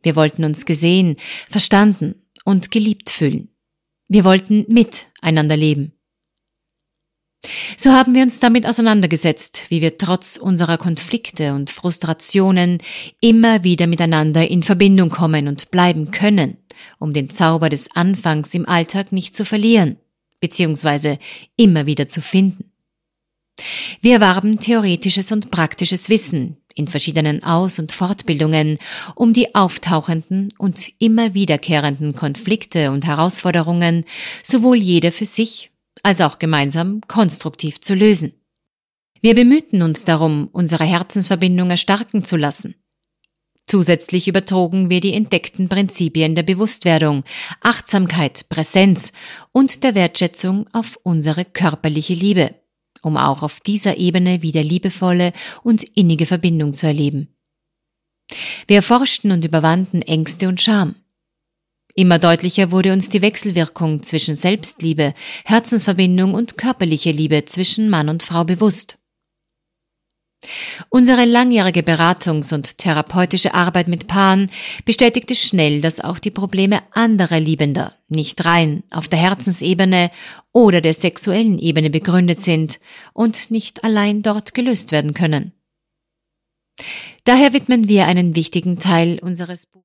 Wir wollten uns gesehen, verstanden und geliebt fühlen. Wir wollten miteinander leben. So haben wir uns damit auseinandergesetzt, wie wir trotz unserer Konflikte und Frustrationen immer wieder miteinander in Verbindung kommen und bleiben können, um den Zauber des Anfangs im Alltag nicht zu verlieren, beziehungsweise immer wieder zu finden. Wir erwarben theoretisches und praktisches Wissen in verschiedenen Aus- und Fortbildungen, um die auftauchenden und immer wiederkehrenden Konflikte und Herausforderungen sowohl jeder für sich als auch gemeinsam konstruktiv zu lösen. Wir bemühten uns darum, unsere Herzensverbindung erstarken zu lassen. Zusätzlich übertrugen wir die entdeckten Prinzipien der Bewusstwerdung, Achtsamkeit, Präsenz und der Wertschätzung auf unsere körperliche Liebe, um auch auf dieser Ebene wieder liebevolle und innige Verbindung zu erleben. Wir erforschten und überwanden Ängste und Scham. Immer deutlicher wurde uns die Wechselwirkung zwischen Selbstliebe, Herzensverbindung und körperlicher Liebe zwischen Mann und Frau bewusst. Unsere langjährige Beratungs- und therapeutische Arbeit mit Paaren bestätigte schnell, dass auch die Probleme anderer Liebender nicht rein auf der Herzensebene oder der sexuellen Ebene begründet sind und nicht allein dort gelöst werden können. Daher widmen wir einen wichtigen Teil unseres Buches